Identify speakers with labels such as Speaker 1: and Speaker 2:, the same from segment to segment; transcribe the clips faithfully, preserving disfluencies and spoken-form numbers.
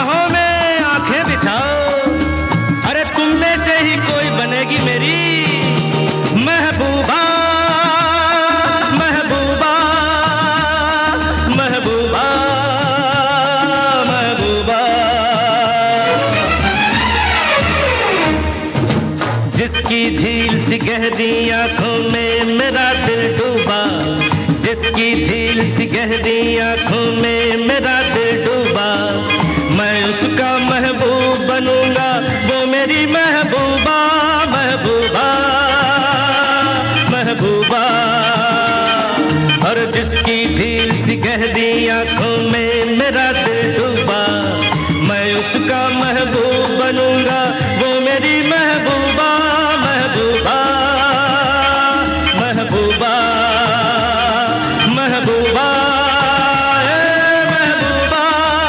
Speaker 1: बाहों में आंखें बिछाओ, अरे तुम में से ही कोई बनेगी मेरी महबूबा, महबूबा, महबूबा, महबूबा। जिसकी झील सी गहरी आंखों में मेरा दिल डूबा, जिसकी झील सी गहरी आंखों में मेरा दिल डूबा, मैं उसका महबूब बनूंगा, वो मेरी महबूबा, महबूबा, महबूबा। और जिसकी झील सी गहरी आंखों में मेरा दिल डूबा, मैं उसका महबूब बनूंगा, वो मेरी महबूबा, महबूबा, महबूबा, महबूबा, ए महबूबा।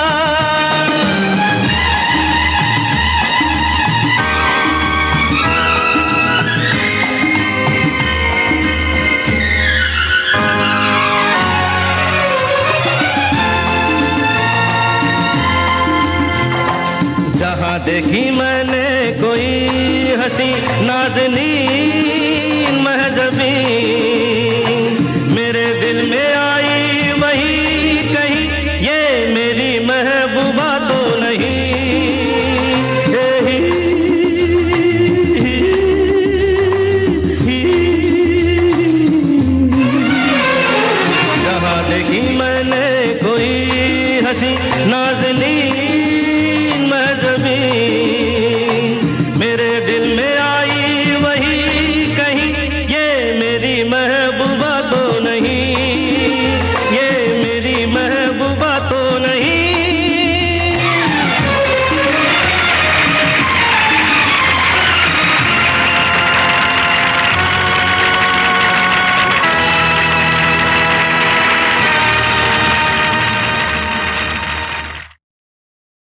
Speaker 1: जहाँ देखी मैंने कोई हंसी नाज़नीन महजबीन,